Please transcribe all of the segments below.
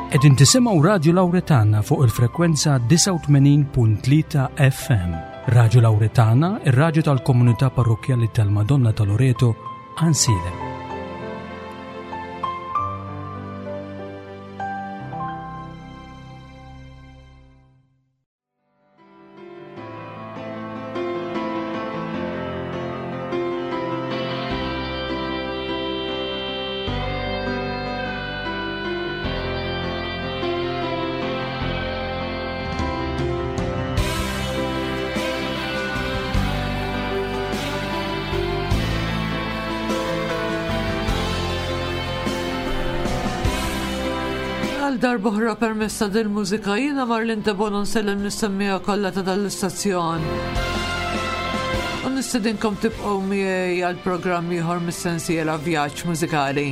Qegħdin tisimgħu Radio Lawretana fuq il-frekwenza 89.3 FM. Radio Lawretana, ir-radju tal-Komunità Parrokjali tal-Madonna ta' Loreto, Ansile. Darbohra permessa dil-mużika jiena Marlin Debon nsellem nissemmija kollha ta' dal-istazzjon. U nistedinkom tibqgħu miegħi għal programm ieħor mis-sensiela vjaġġ mużikali.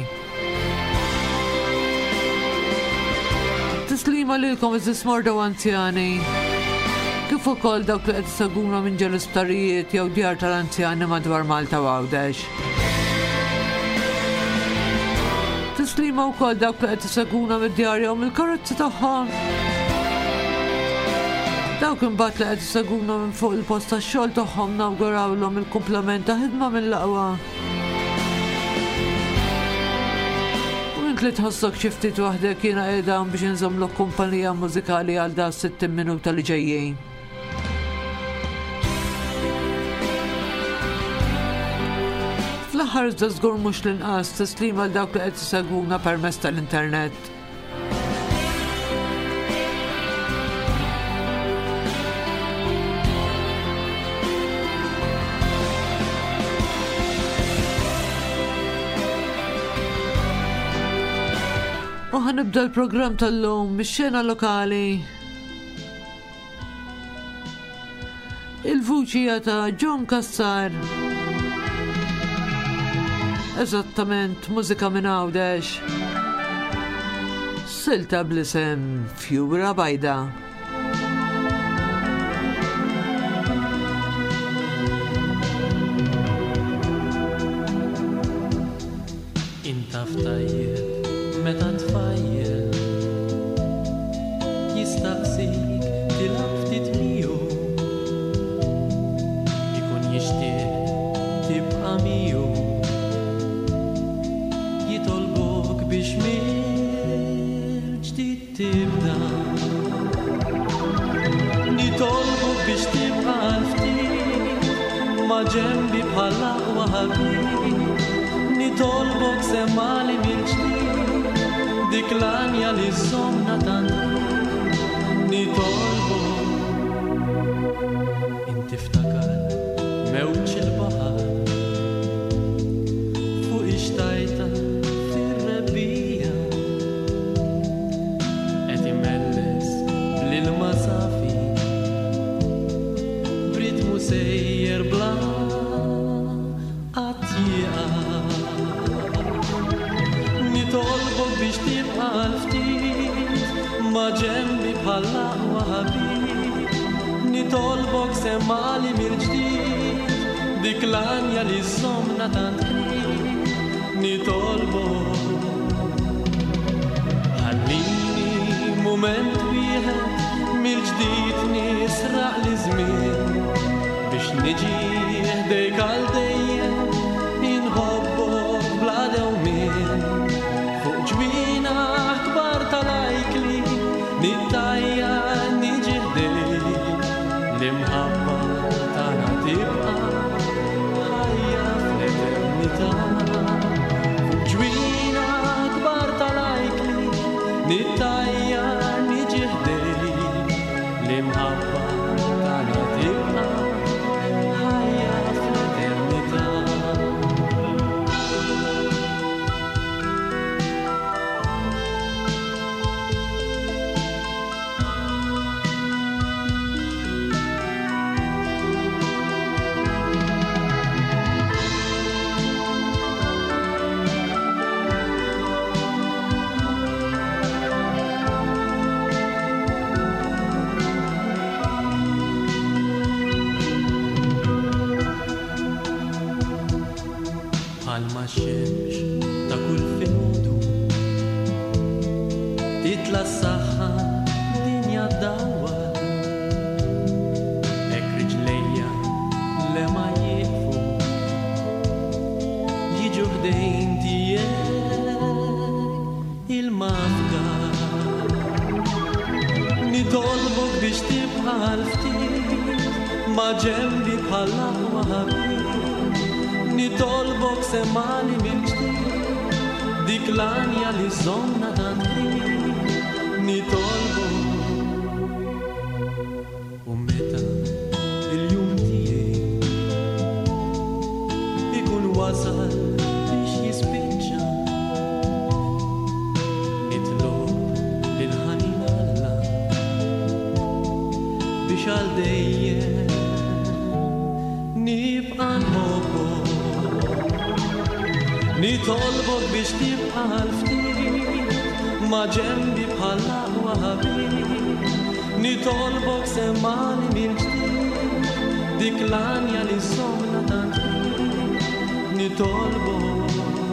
Tislima lilkom iżis morda u anzjani. Kif ukoll dawk li qed iseguna minn ġel isptarijiet jew djar tal-anzjani madwar Malta u Għawdex. Tislima wkoll dawk li qed iseguna mid-djar jew mill-karozzi tagħhom. Dawk imbagħad li qed iseguna minn fuq il-post tax-xogħol tagħhom nawgurawlhom il-kumplament ta' ħidma mill-aqwa. U int li tħossok xi ftit waħdek jiena qiegħda biex inżommlok kumpanija mużikali għal da 60 minuta li ġejjin. Fl-aħħar iżda żgur mhux l-inqas tislima għal dawk li qed isegwuna permezz tal-internet. U ħanibda l-programm tal-lum mix-xena lokali. Il-vuċija ta' John Kassar. Eżattament, mużika minn Għawdex. Silta bl-isem Fjura Bajda. Inta ftajjel, meta tfajjel, jistaqsik tilab ftit miegħu, ikun jixtieq tibqa' miegħu. Biex mill-ġdid tibda, nitolbok biex tibqa' ftit ma' ġenbi bħala aqwa ħabib, nitolbok semmali mill-ġdid dik l-anja li żommna tant, nitolbok inti ftakar mewġ il-baħar fuq ixtajta sejjer bla għatija. Nitolbok biex tibqa' ftit ma' ġenbi bħala aqwa ħabib, nitolbok semmali mill-ġdid dik l-anja li żommna tant ħin, nitolbok ħallini mument wieħed mill-ġdid nisraq li żmien biex niġi ħdejk għal dejjem inħobbok bla dewmien fuq ġbina kbar tal-ajkli nittajja niġi ħdejk l-imħabba tagħna tibqa' ħajja fl-eternità fuq ġbina kbar tal-ajkli nittajja niġi ħdejk l-imħabba tagħna tibqa' titla s-saħħa dinja dawa ek riġlejja le ma jieqfu jiġu ħdejn tiegħek il-mafka nitolbok biex tibqa' l-ftit ma' ġembi bħala ħabib nitolbok semani mill-ġdid dik l-anja li żomna tant nitolbok u meta il-jum tiegħi ikun wasal biex jispiċċa nitlob lil-ħanin Alla biex għal dejjem nibqa' nħobbok nitolbok biex tibqa' l-ftit ma' ġembi bħala ħabib nitolbok semani mill-ġdid dik l-anja li żomna tant nitolbok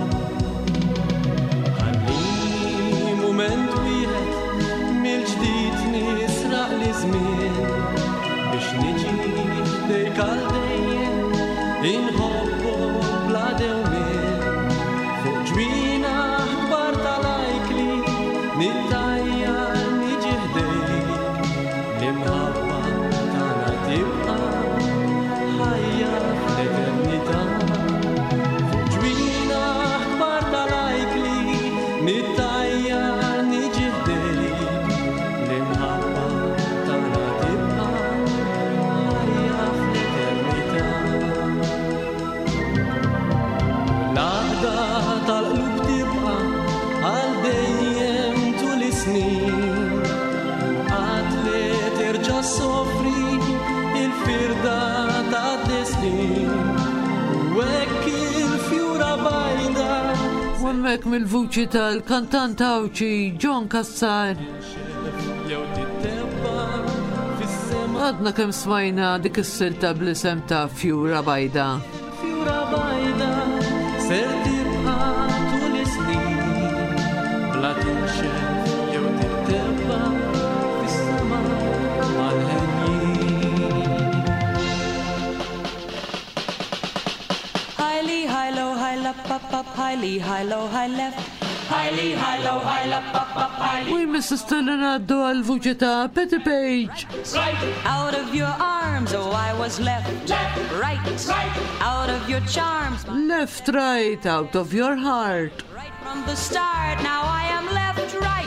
ħalli mument wieħed mill-ġdid nisraq li żmien biex niġi dik għal dejjem inħobbok bla dewmien fuq ġwina kbar tal-ajkli nittajja niġi ħdejk l-imħabba tagħna tibqa' ħajja fl-eternità fuq ġwina kbar tal-ajkli nittajja niġi ħdejk l-imħabba tagħna tibqa' ħajja fl-eternità l-għaqda tal-qlub tibqa' għal dejjem tul is-snin qatt li terġa' soffri il-firda tad-destin u hekk il-fjura bajda U hemmhekk mill-vuċi tal-kantant Awċi John Kassar. jew tittebba fis-sema Għadna kemm smajna dik is-silta bl-isem ta' Fjura Bajda. fjura bajda ser tibqa' tul is-snin bla tinxef jew tittebba fis-sema mal-ħenjin High lee, high low, high left, up, up, high lee, high low, high left. High lee, high low, high left, up, high lee. U jmiss istilla ngħaddu għal-vuċi ta' Petty Page. Out of your arms, oh, I was left, right, out of your charms, Left, right, out of your heart. right from the start. Now I am left, right,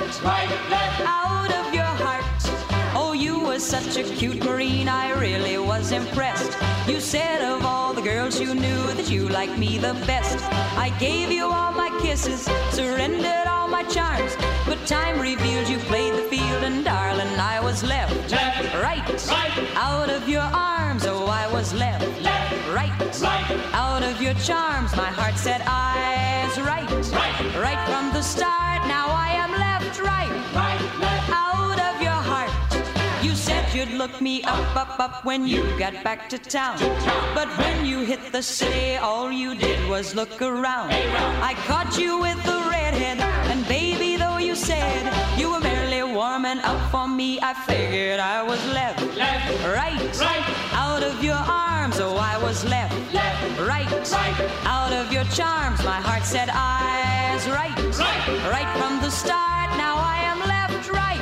out of your heart. Oh, you were such a cute Marine, I really was impressed. You said of all the girls you knew that you liked me the best. I gave you all my kisses, surrendered all my charms, but time revealed you played the field, and darling, I was left, right, out of your arms. Oh, I was left, right, out of your charms. My heart said I was right, right from the start. Now I am left, right, out of your heart. You said you'd look me up, up, up when you got back to town. But when you hit the city, all you did was look around. I caught you with the redhead, and baby, though you said you were merely warming up for me, I figured I was left, right, out of your arms. Oh, I was left, right, out of your charms. My heart said I was right, right from the start. Now I am left, right,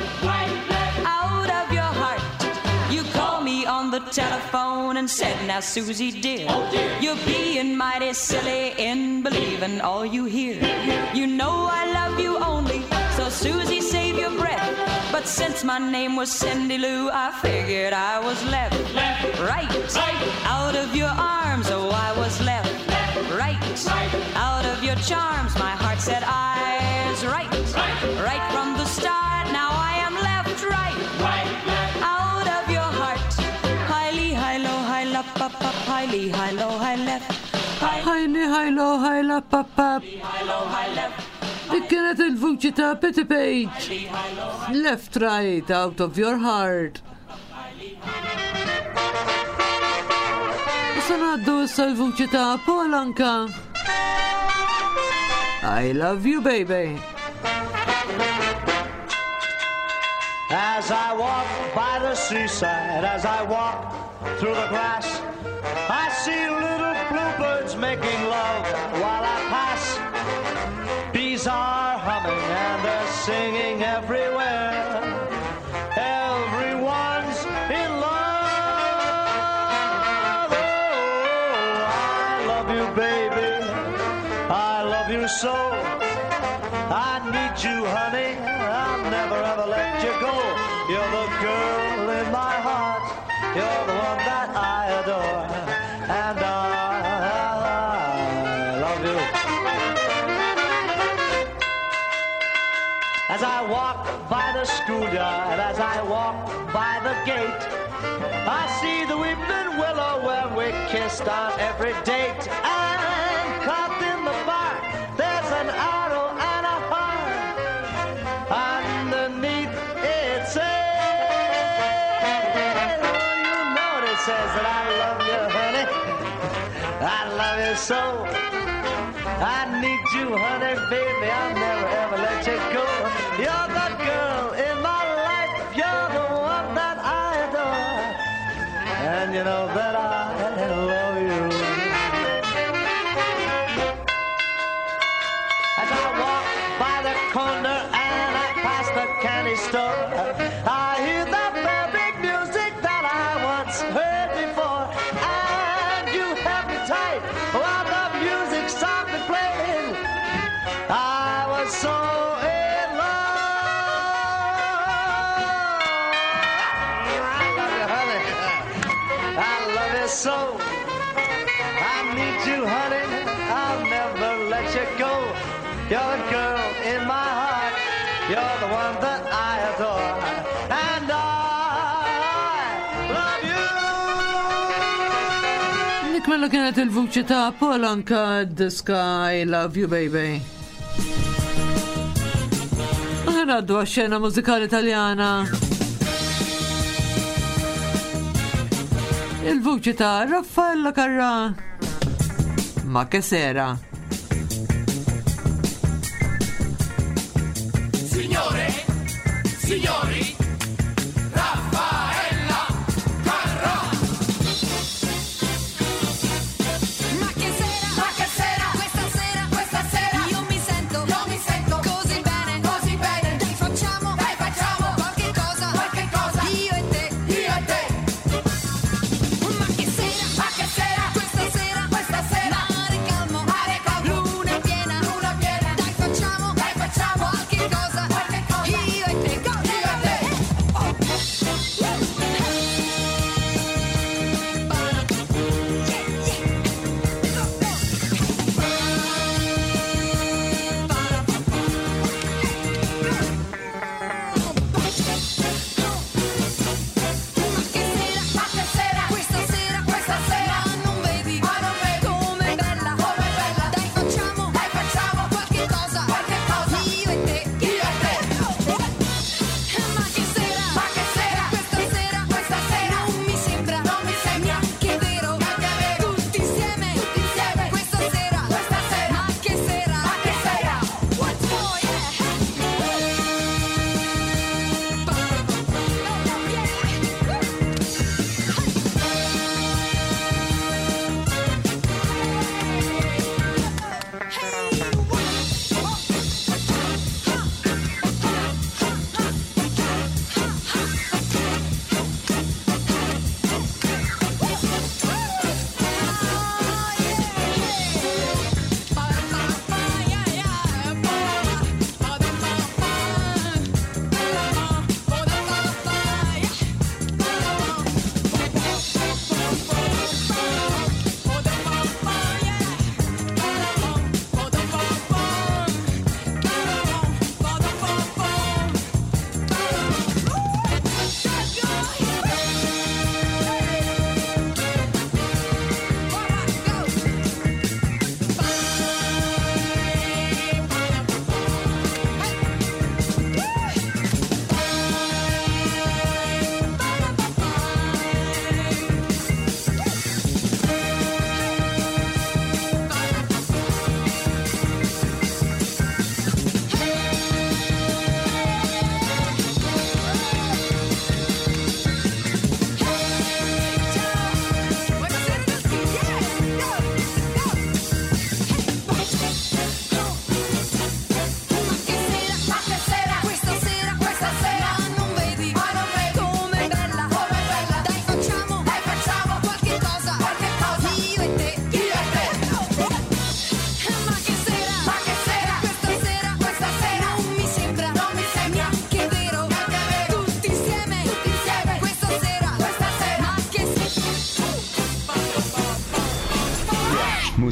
out of your heart. You called me on the telephone and said, now Susie dear, you're being mighty silly in believing all you hear. You know I love you only, so Susie save your breath. But since my name was Cindy Lou, I figured I was left, right, out of your arms. Oh, I was left, right, out of your charms. My heart said I was right, right from the start. Now I am left, right, out of your heart. High lee, high low, high lap, up, up, high lee, high low, high left. Ħajli, ħajlo, ħajla, papap. Dik kienet il-vuċi ta' Petty Page. Left, right, out of your heart. Issa ngħaddu issa l-vuċi ta' Paul Anka. I love you, baby. As I walk by the seaside, as I walk through the grass, I see little bluebirds making love while I pass. Bees are humming and they're singing everywhere. Everyone's in love. Oh, I love you, baby. I love you so. I need you, honey. I'll never ever let you go. You're the girl in my heart. You're the one that I adore. And I love you. As I walk by the schoolyard, as I walk by the gate, I see the weeping willow where we kissed on every date. And carved in the bark, there's an arrow and a heart. Underneath it says, oh, you know it says that I love you, honey. I love you so. I need you, honey, baby. I'll never ever let you go. You're the girl in my life. You're the one that I adore. And you know that I love you. As I walk by the corner and I pass the candy store, I hear that perfect music that I once heard before. And you held me tight while the music softly played. I was so in love. I love you, honey. I love you so. I need you, honey. I'll never let you go. You're the girl in my heart. You're the one that I adore. And I love you. Nikmella kienet il-vuċi ta' Paul Anka diska I Love You Baby. Għaddu għaxxena mużikali italjana. Il-vuċi ta' Raffaella Carrà. Ma che sera. Signore, signori, Raffaella Carrà. Ma che sera, questa sera, io mi sento così bene, dai facciamo qualche cosa, io e te. Ma che sera, questa sera, mare calmo, luna piena, dai facciamo qualche cosa, io e te.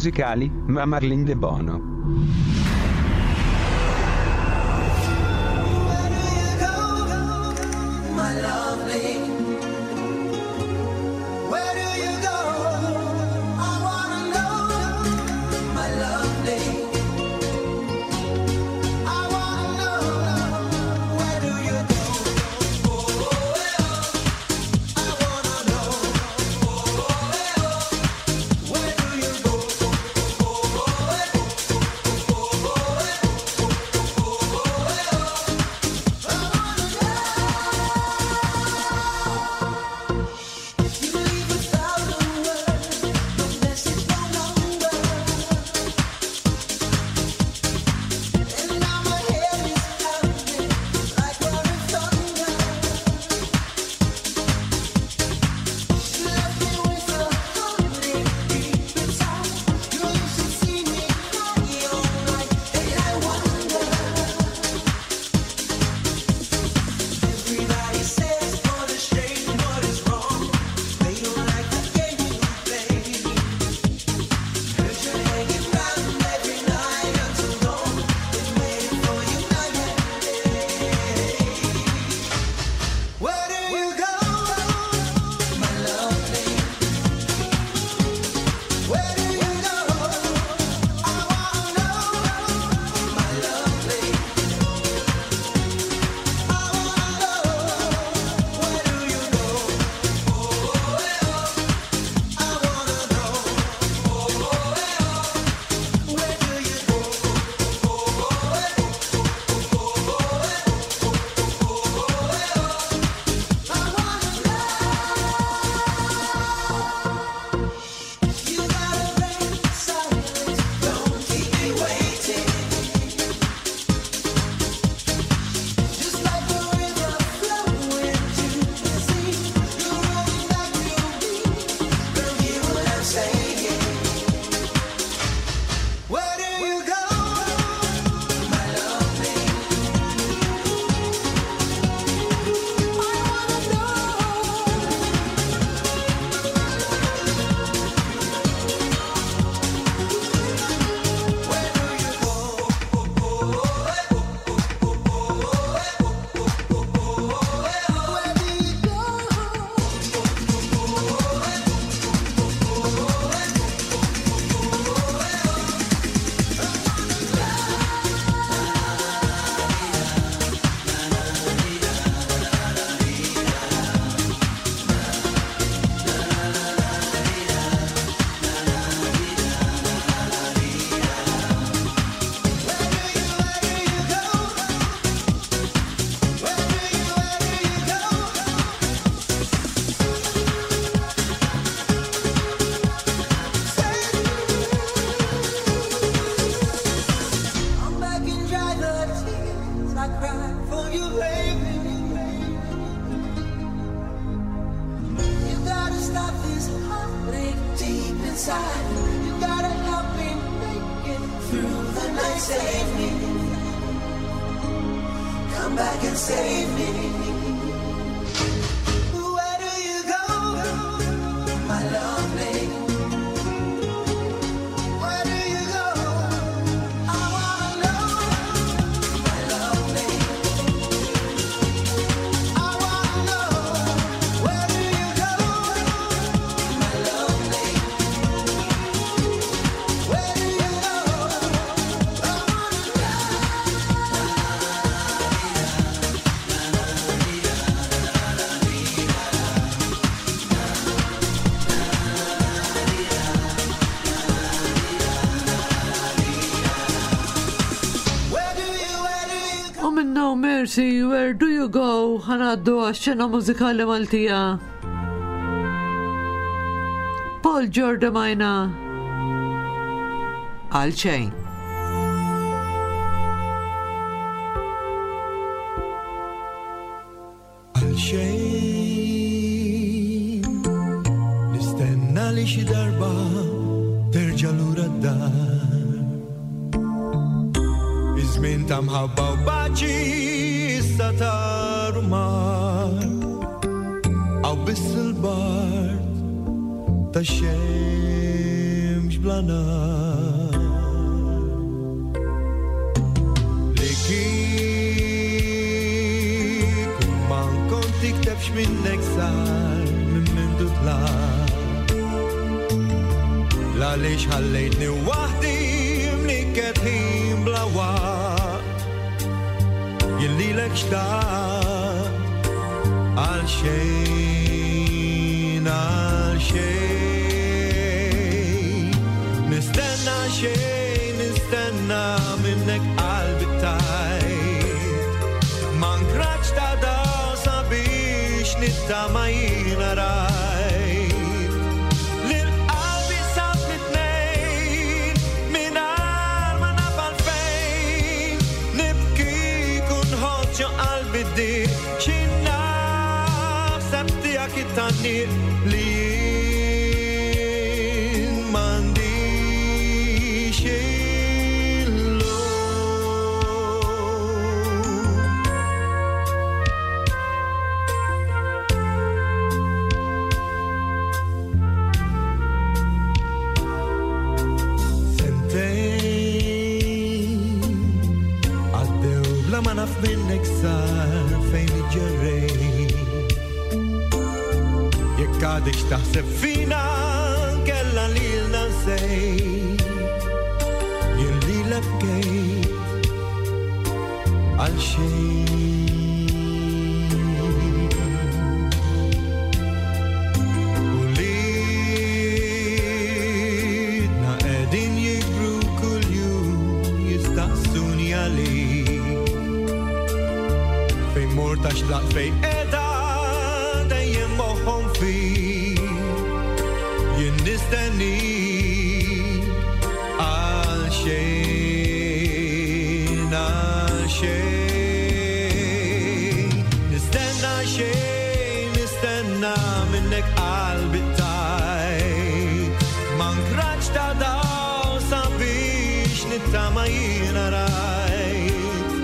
musicali, ma Marlene De Bono. Mercy, where do you go? Ħanaddu għax-xena mużikali Maltija. Paul Jordan majna. Għalxejn. Għalxejn nistenna li xi darba terġa' lura d-dar. Iż-żmien ta' mħabba u baċi taru mar Aw biss il-bart ta' xemx bla planar. Liki kumman konti ktebx minnek sar minn mindu tlar. Għaliex ħallejtni waħdi mnikket ħin bla waqt jillilek xtaqt għal xejn nistenna xejn nistenna minnek qalbi tajt ma nkraċ ta' daw sabiex nittama jina rajt qalbi di xinna sabtija kittani li jien m'għandix ma naf minnek sar fejn iġġerrej jekk għadek x'taħseb fina kella lilna nsej jien lilek bkejt għal xejn u lidna qegħdin jikbru kuljum jistaqsuni għalik Mortax laq fej edha dejjem moħħom fi jien nistenni għal xejn nistenna xejn nistenna minnek qalbi tajt ma nkraċ ta' daw sabiex nittama jiena rajt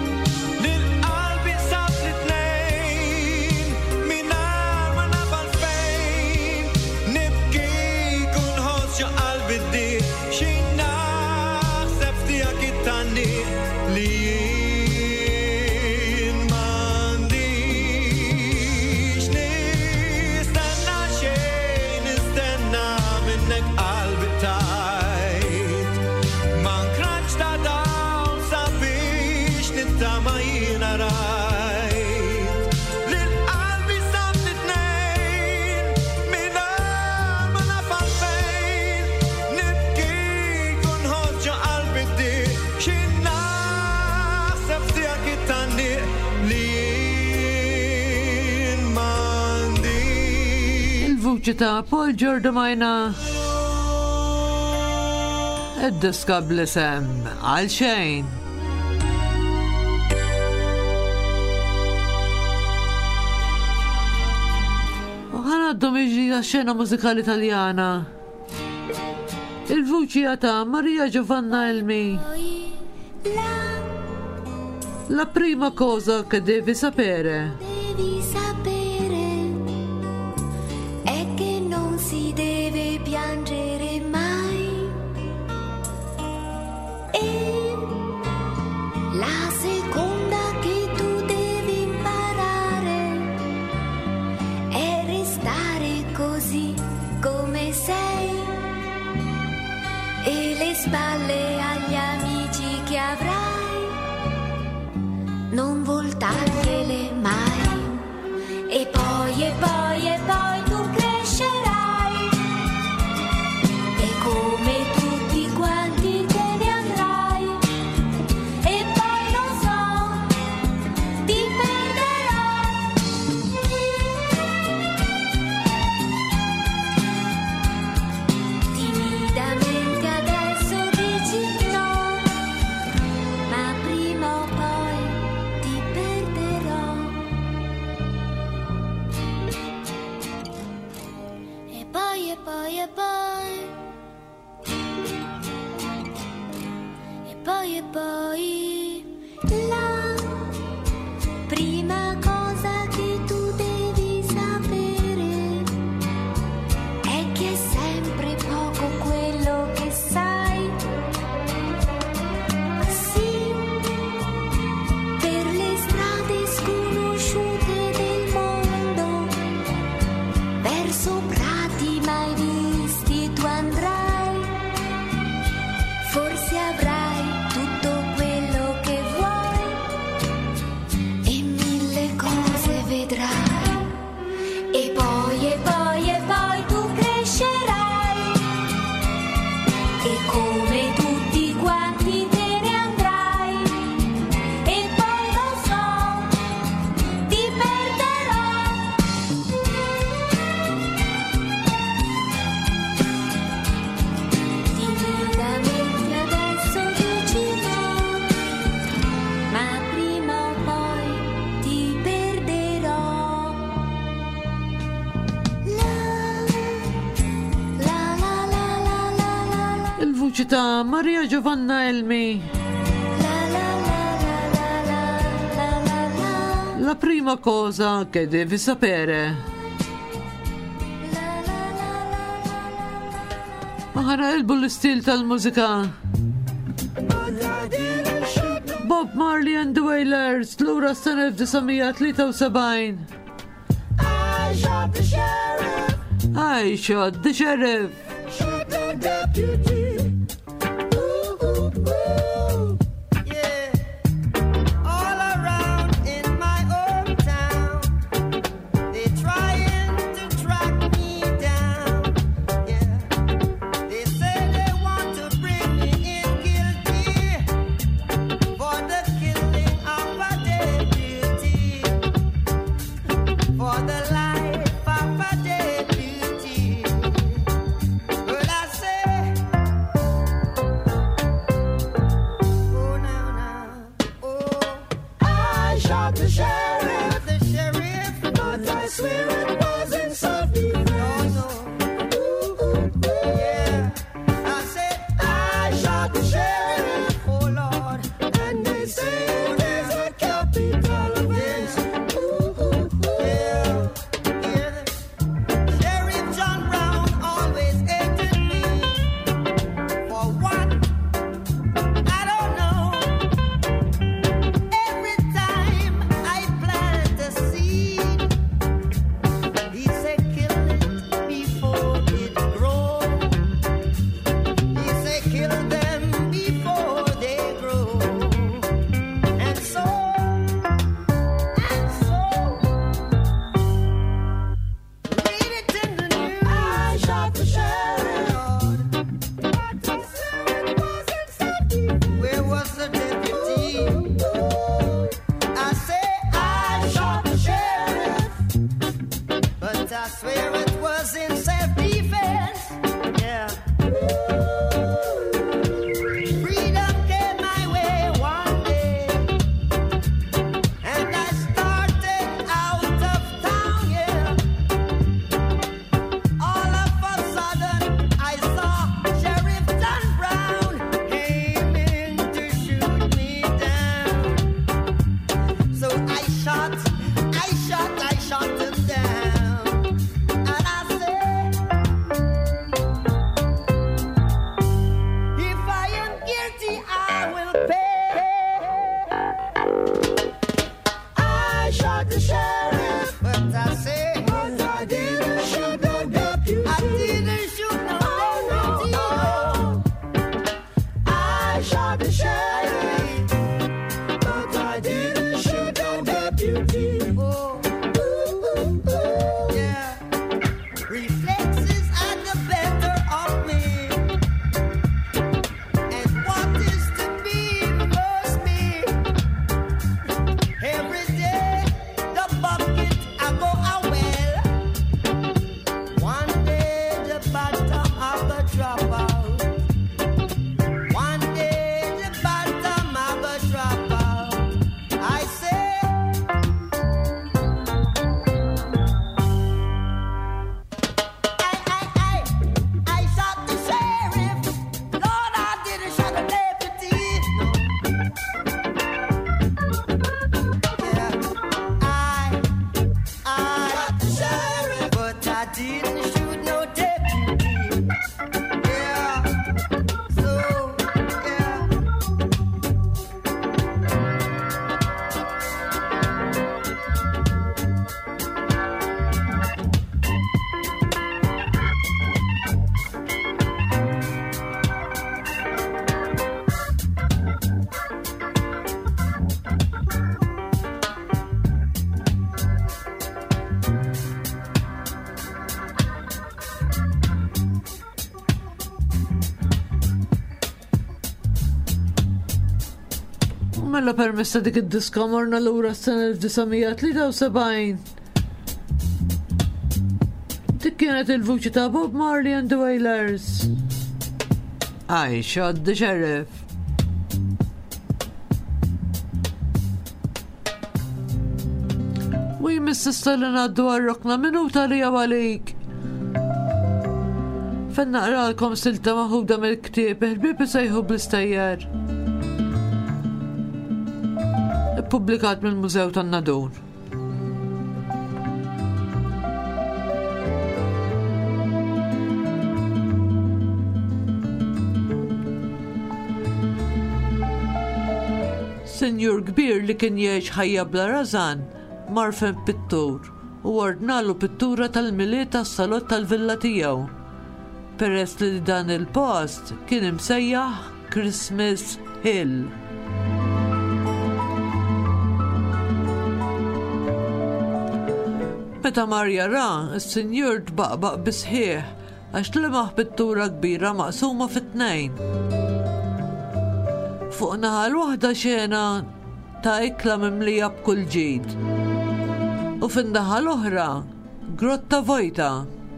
ta' Paul Giordamina id-diska bl-isem għal xejn. U ħanaddu miġi għax-xena mużikali Taljana. Il-vuċi ta' Maria Giovanna Elmi. La prima cosa che devi sapere. Piangere mai e la seconda che tu devi imparare è restare così come sei e le spalle agli amici che avrai non voltargliele mai e poi tu crescerai come tutti quanti te ne andrai e poi non so ti perderai timidamente adesso dici no ma prima o poi ti perderò e poi la prima cosa che tu devi sapere è che è sempre poco quello che sai ta' Maria Giovanna Elmi. La prima cosa che devi sapere. Maħara ilbu l-istil tal-mużika. Bob Marley and the Wailers, l-ura s-sena 1973. I shot the sheriff. Shot the deputy. Mela permessa dik id-diska morna l-ura s-sena 1973. Dik kienet il-vuċi ta' Bob Marley and the Wailers. I shot the sheriff. U jmiss s-stalin għaddu għarrokna minuta li għawalik. Fenna naqralkom silta maħuda mill-ktieb il-ħbieb isejħu bl-istajjer. Ippubblikat mill-Mużew tan-Nadun. Senjur kbir li kien jgħix ħajja bla rażan mar fejn pittur u ordnalu pittura tal-miliet tas-salott tal-villa tiegħu. Peress li dan il-post kien imsejjaħ Christmas Hill. Meta mar jara, is-senjur tbaqbaq bisħieħ għax lemaħ pittura kbira maqsuma fit-tnejn. Fuq naħa l-waħda xena ta' ikla mimlija b'kull ġid. U fin-naħa l-oħra grotta vojta.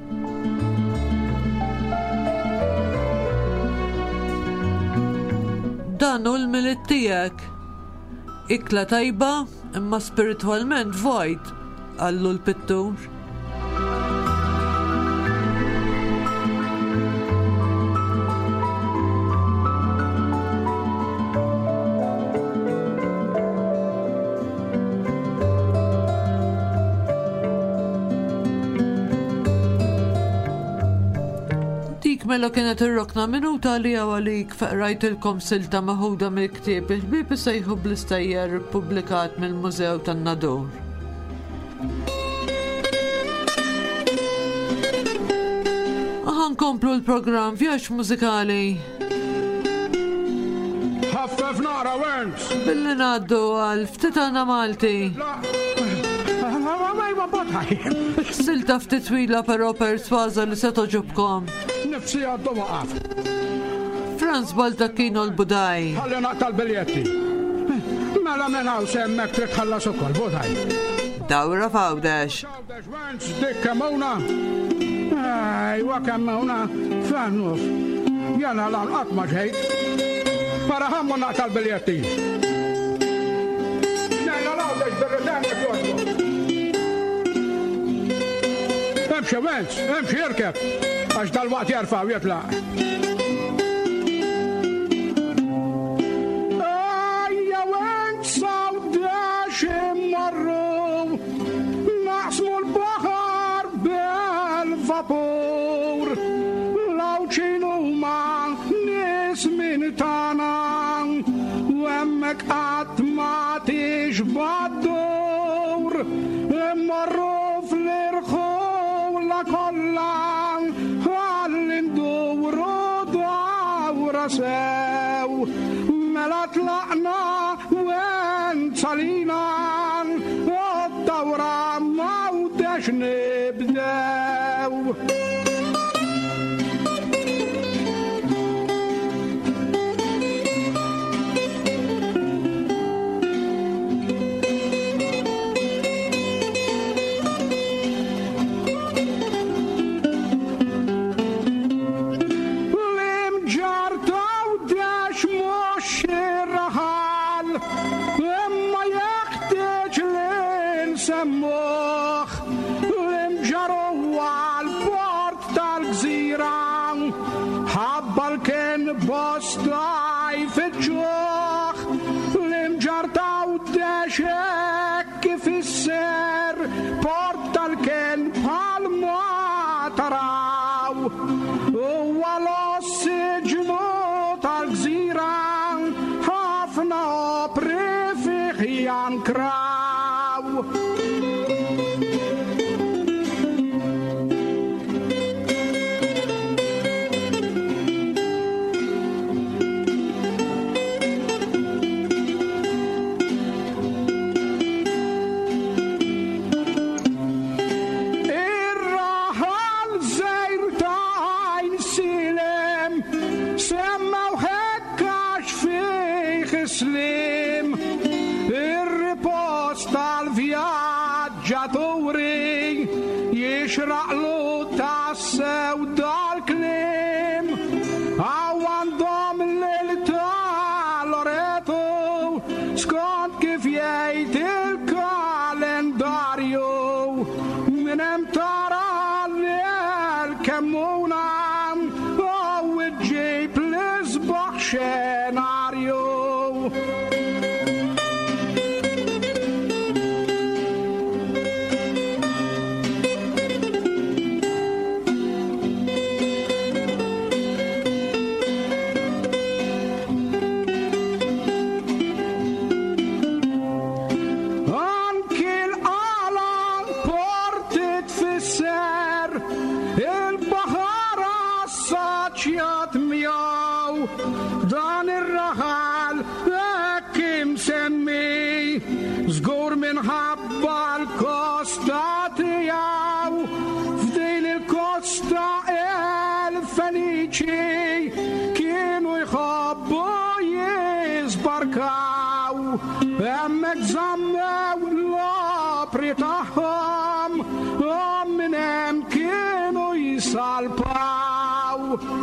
Dan hu l-miliet tiegħek. Ikla tajba imma spiritwalment vojt, qallu l-pittur. Mela kienet ir-rokna minuta li għalik faqrajtilkom silta maħuda mill-ktieb il-ħbieb isejħu bl-istajjer ippubblikat mill-Mużew tan-Nadun. Ħankomplu l-programm vjaġġ mużikali. ħaffef nara Werns. Billi ngħaddu għal ftitana Malti. Silta ftit twila però persważa li se toġobkom. Nifsi għaddu waqaf. Franz Baldacchino l-Budaj. Ħalli naqta l-biljetti. Mela mennaw semmek trid ħallas ukoll Budaj. Dawra fawdex. Werns dik kemmuna. Ajwa kemmuna fannuf. Jana l-qatt ma ġejt. Para ħammu naqta l-biljetti. Nella l-għawdex bir-Ritanja jgħodlu. Emxie Werns, emxie jirkeb. Għax dal-waqt jarfaw jitlaq. Ajja Werns għawdex immarru naqsmu l-baħar bel-vapur lawċinu ma nis min tana u emmek qatt ma tixbaddur immarru fl-irħu la kolla sew mela tlaqna wen salina d-dawra m'għawdex nibdew. Bostaj fil-ġuħ l-imġartaw d-deċek kif isser port tal-ken palma taraw u għal-ossiġnu tal-gżira ħafna opri fiħjan kraw. Jixraqlu tassew dal-klim għawandom l-Loreto skont kif jgħid il-kalendarju minn hemm tara l-kemmuna emmek zammew l-opri taħħom minnem kienu jisalpaw.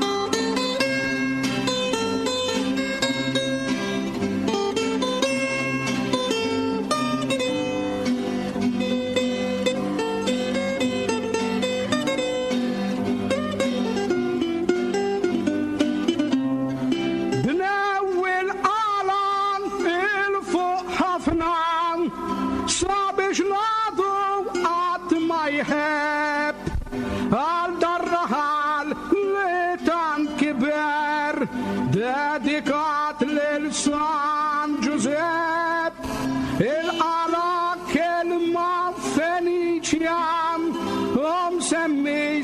Dedicat lil San Giuseppe, il-qala kelma Feniċjan, semmi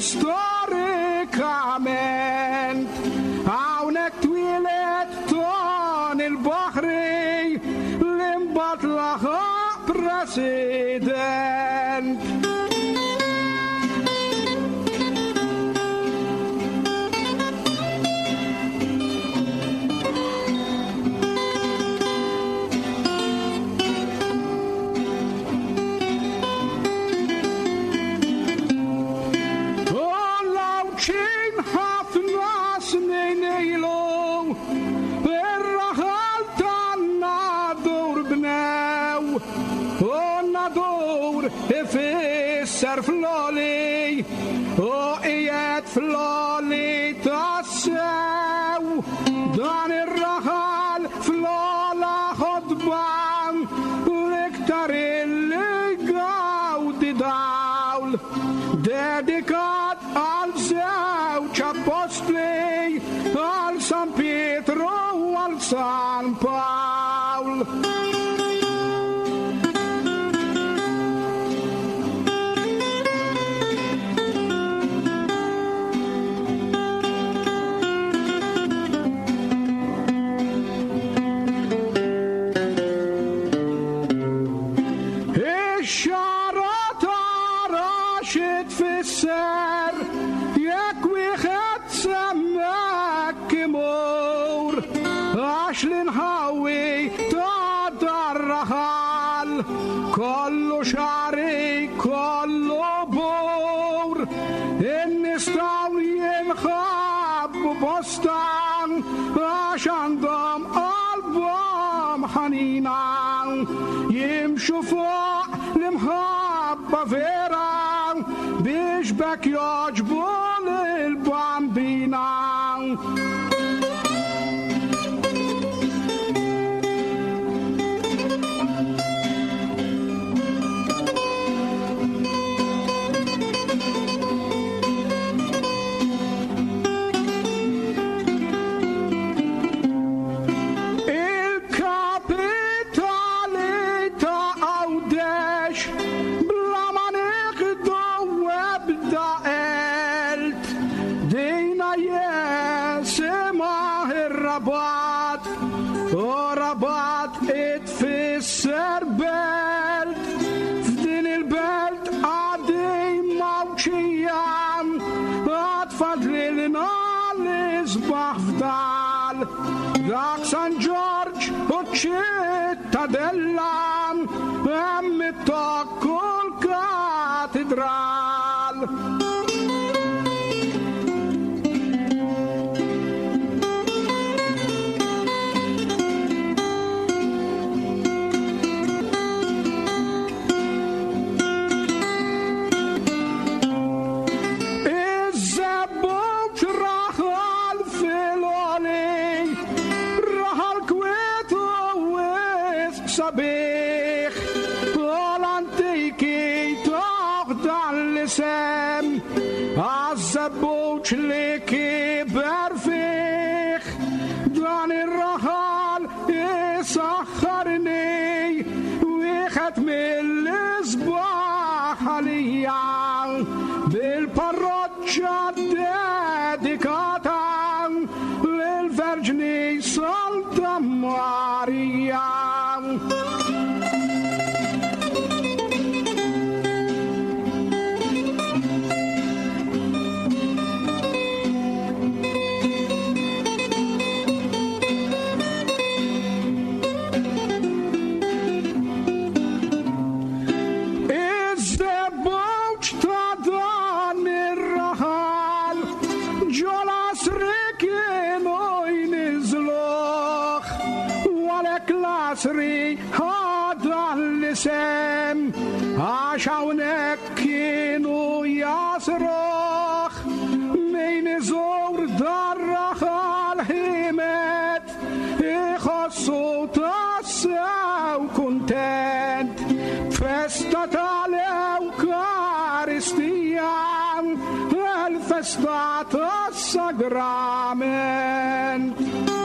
storikament. Hawnhekk twilet ton il-Baħri l-imbat laħa president. Ifisser floli, ijet floli tassew, dan ir-raħal flola ħodban, l-iktar illi gawdi dawl, dedikat għal żewġ apostli, għal San Pietru u għal San Pawl. Kollu xari, kollu bur, in-nistaw jinħabbu bostan, għax għandhom qalbhom ħanina, jimxu fuq l-imħabba vera, biex bekk joġbu l-bambina. Dak San George u ċittadella hemm it-tokku l-katedral. Sabiħ, l-antiki toħdan l-isem, għazzabuċ li kiber fiħ, dan ir-raħal isaħħarni, wieħed mill-isbaħ għalija, bil-parroċċa dedikata l-Verġni Santa Marija. ħadra l-isem għax hawnhekk kienu jasruħ min iżur darraħ għal-ħimet iħossu tassew kuntent festa tal-Ewkaristija il-festa tas-sagrament.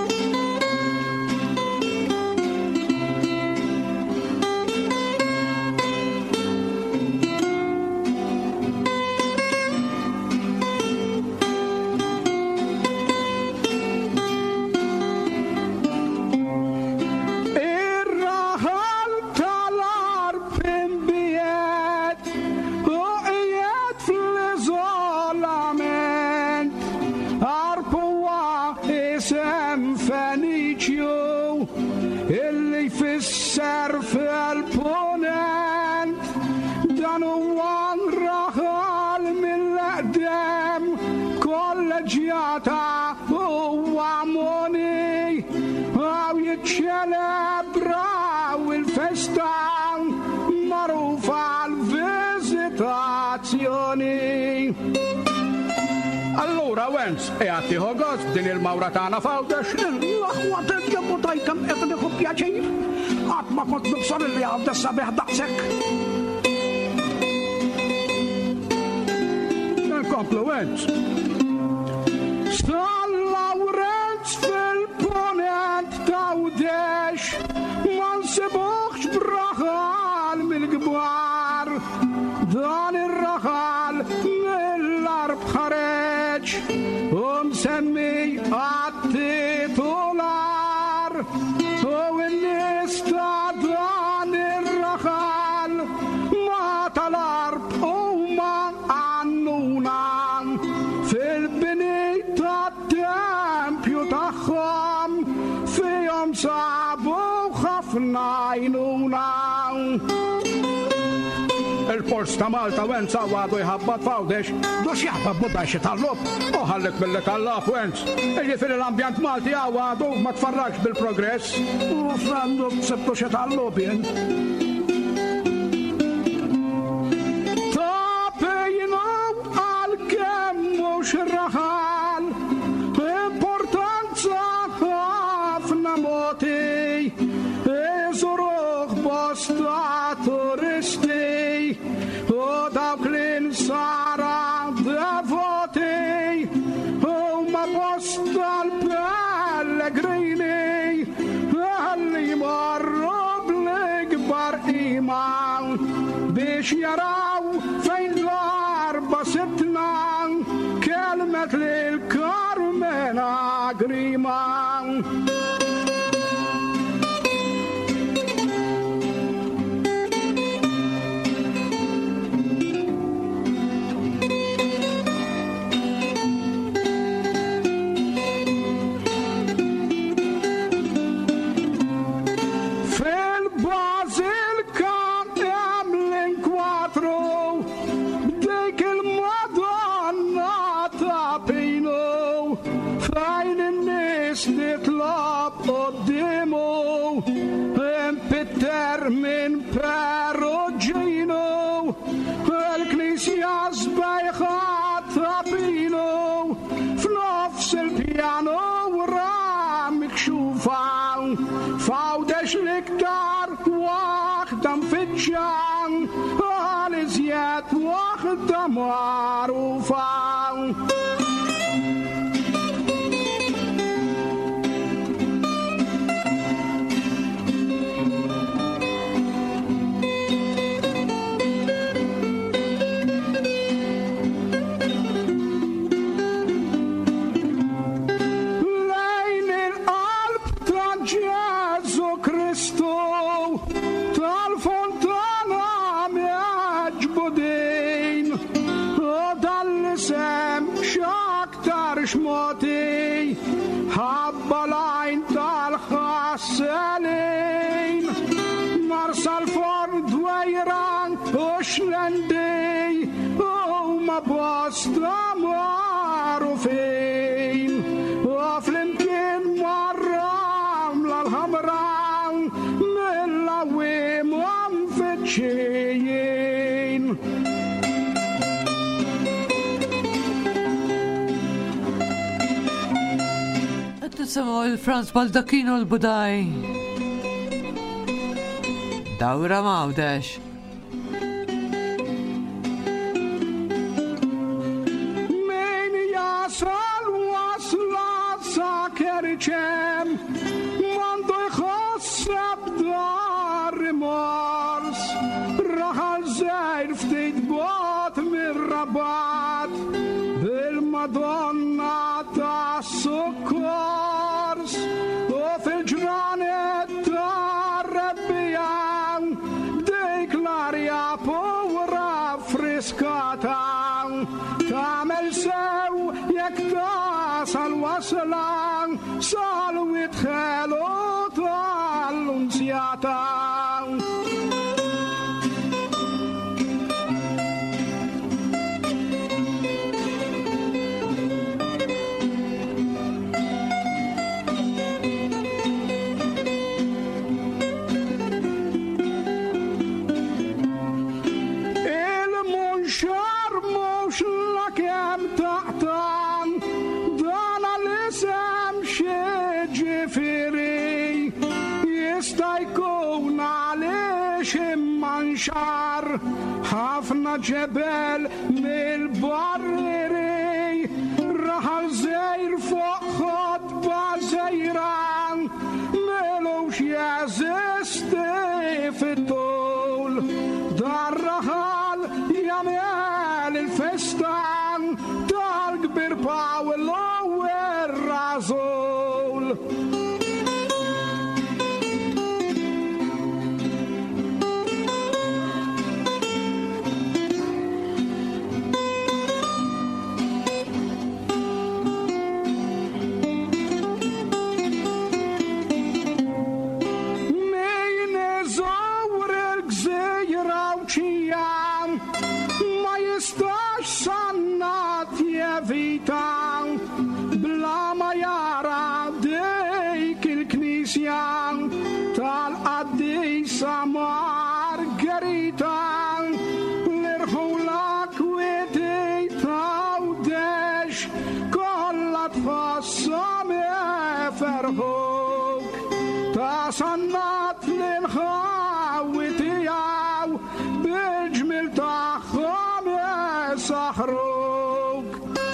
Fisser fil-ponent dan huwa raħal mill-qdem kolleġjata huwa moni għaw jiċċelebraw il-festa magħrufa l-viżitazzjoni. Allura, Wenz, għatti ħogos din il-Mawratana Fawdex, l-aħwa t-ġemmu tajtam etniħu pjaċir, għat ma kont nibsor li għavda sabiħ daqsek. Nkomplu, Wenz. Stal-Lawrenz fil-ponent tawdex, ma nsibuħx braħal mill-gbar, dan ir-raħal mill-arb ħareġ, semmi għat-titular, u n-nis ta' dan ir-raħal ma tal-arb u ma għannuna fil-bini tat-tempju tagħhom fihom sabu ħafna għajnuna. Il-Pors ta' Malta Wenz għadu jħabbat Fawdex, dux jħabbat budaxi tal-lob, uħallek billi tal-laf Wenz. Ġifiri l-ambjant Malti għadu ma tfarrax bil-progress, u frandu sebtu xe tal-lob jen. Tapejnu għal-kem mux raħal, importanza ħafna moti, iżuruħ bosta turisti, u dawk l-insara devoti, u ma bosta l-pellegrini, għalli marru bl-ikbar iman, biex jaraw fejn l-arba sitna, kelmet li l-Karmena Grima. Min Perugino, il-Knisja zbajħat tapino, f'nofs il-pjano ram mikxufa, Fawdex l-iktar waħda mfittxan, għal-iżjed waħda magħrufa. Xmoti ħabba lajn tal-ħasselin marsa l-forn dwejran u xlendi u ma bosta marufin u flimkien marram l-ħamran mill ċejjien. Tisimaw il-Franz Baldacchino l-Budaj. Dawra Mawdex. Min jasal waslat sa kerċem, mandu jħossab dar rimors, raħal zejr ftit bot mir-rabat, bil-Madonna ta' sukkors, u fil-ġranet ta' rebbijan, bdejk l-arja pura friskata, ta'mel sew jek tasal waslan, sal witħelu tal-unzjata. Xar ħafna ġebel mill-barriri raħal zejr fuq ħodba zejran melux jeżisti fit-tul dar raħal jamel il-festan tal-kbir Pawlo ir-Rażul. Bla ma jara dejk il-knisja tal-qaddisa Margherita l-irħulak witi tawdex kolla tħossam ferħuk ta' sannat l-inħawiti jaw bil-ġmil taħħom saħruk.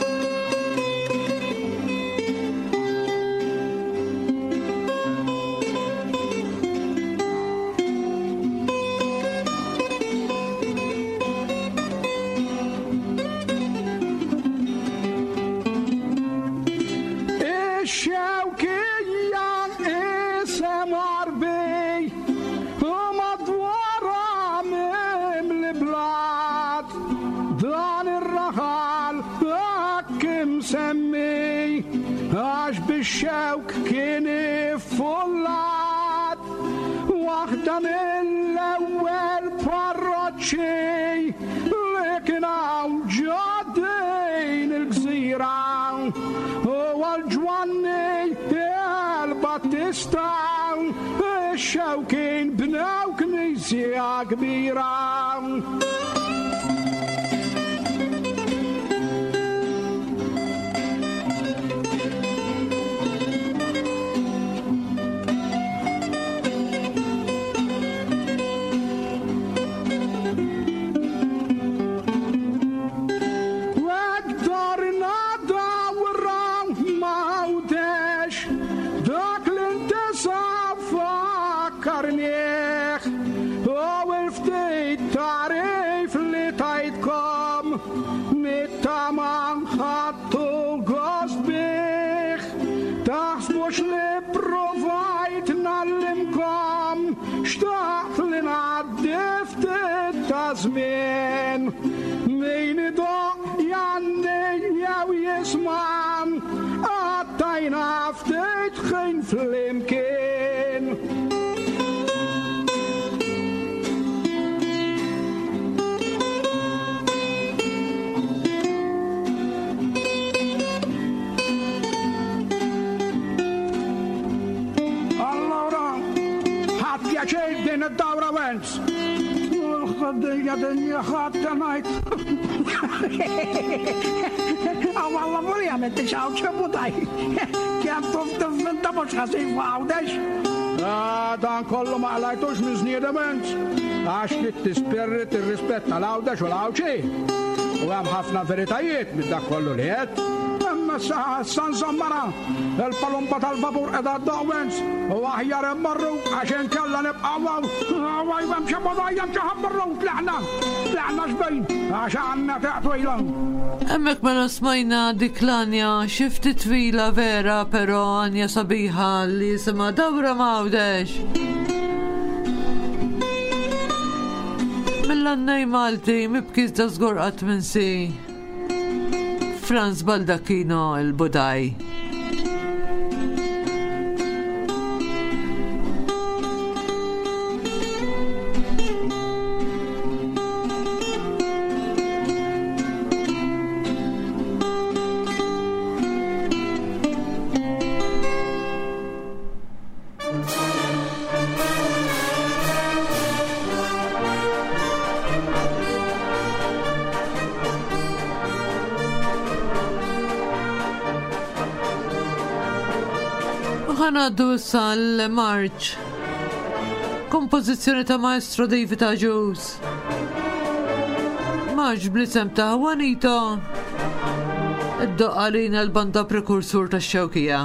Għax bix-xewk kien fullat waħda mill-ewwel parroċċi li kien hawn ġodin il-gżira u għal-Ġwanni il-Battista ix-xewkien bnew knisja kbira. Żmien min idoq janni jew jisman għattajna ftit ħin flimkien. Allora, ħadd pjaċir din id-dawra Wenz. Dinja ħatta najt. Għawalla verjament xawċa budaj. Kjan tuf minta mux ħasib għawdex. Dan kollu ma għalajtux minn zniedement. Għax li t-tisperri t-rispet tal-għawdex u l-għawċi. U għam ħafna veritajiet minn dak kollu li għed. Emma San Zammara, il-palumba tal-vapur edha d-dawens. U għahjar emmarru għaxen kalla nibqawaw. Għawaj għam xabodajjem ċaħammarru. Tlaħna xbejn. Għaxa għanna teqtu ilan. Emmek mela smajna diklanja xifti twila vera pero għanja sabiħa li jisima Dawra Mawdex. Mill-annej Malti mibkiz da zgorqat minn si Franz Baldacchino il-Budaj. Ħanaddu issa l-marċ. Kompożizzjoni ta' maestro David Aġus. Marċ blisem ta' Juanito. Id-doqqa lina l-banda prekursur ta' Xewkija.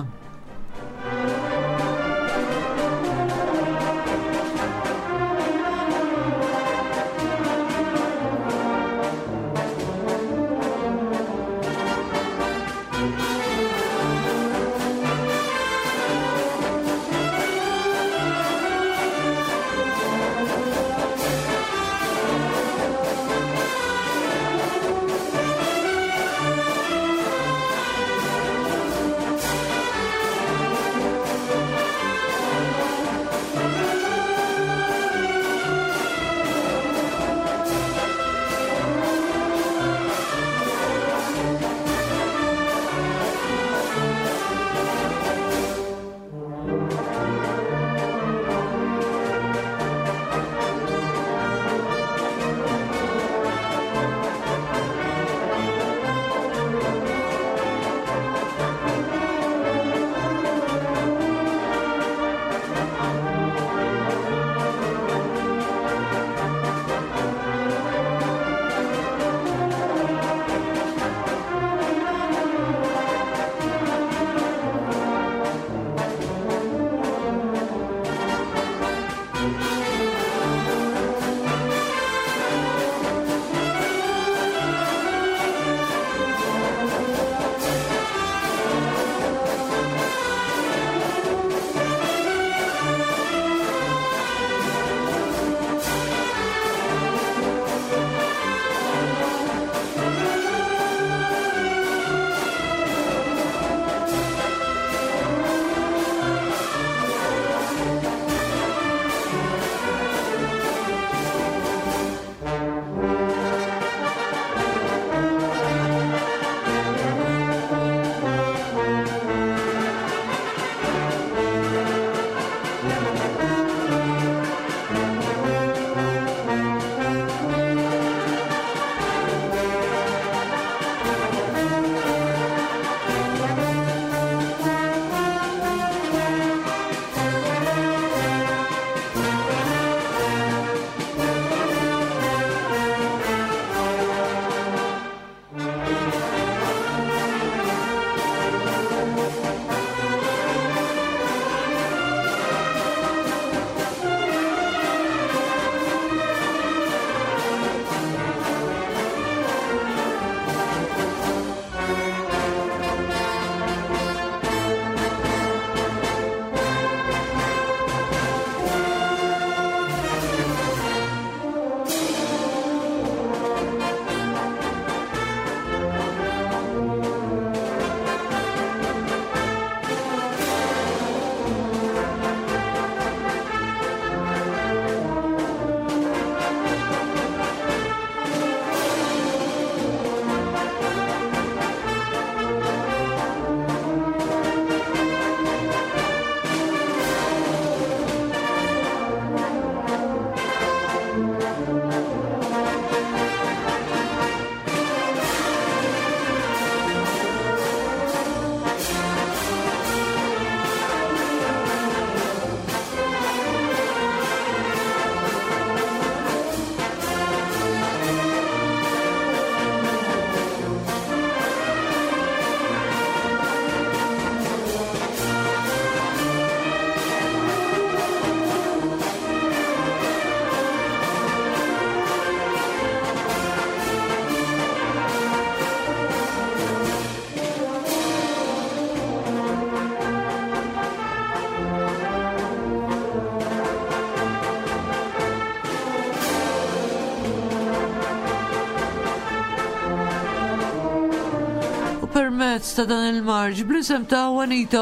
permezz ta' dan il-marġ bl-isem ta' Juanita.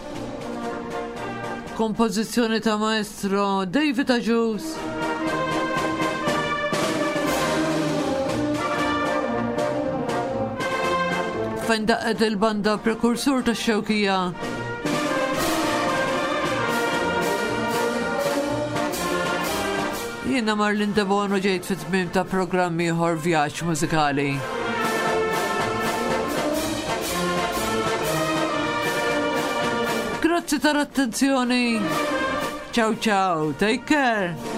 Kompożizzjoni ta' maestro David Ajus. Fejn daqqet il-banda prekursur ta' Xewkija. Jiena Marlin De Bono ġejt fit-tmiem ta' programmi ieħor vjaġġ mużikali. Grazzi tal-attenzjoni. Ciao ciao, take care.